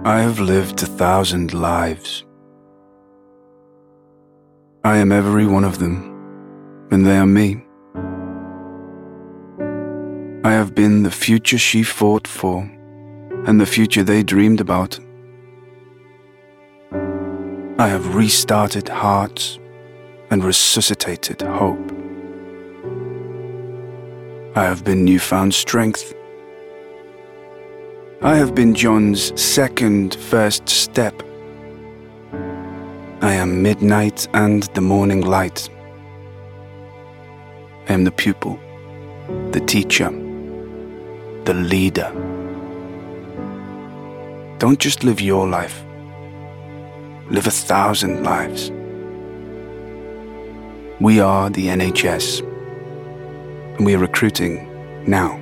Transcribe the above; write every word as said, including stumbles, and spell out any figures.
I have lived a thousand lives. I am every one of them, and they are me. I have been the future she fought for, and the future they dreamed about. I have restarted hearts and resuscitated hope. I have been newfound strength. I have been John's second first step. I am midnight and the morning light. I am the pupil, the teacher, the leader. Don't just live your life. Live a thousand lives. We are the N H S, and we are recruiting now.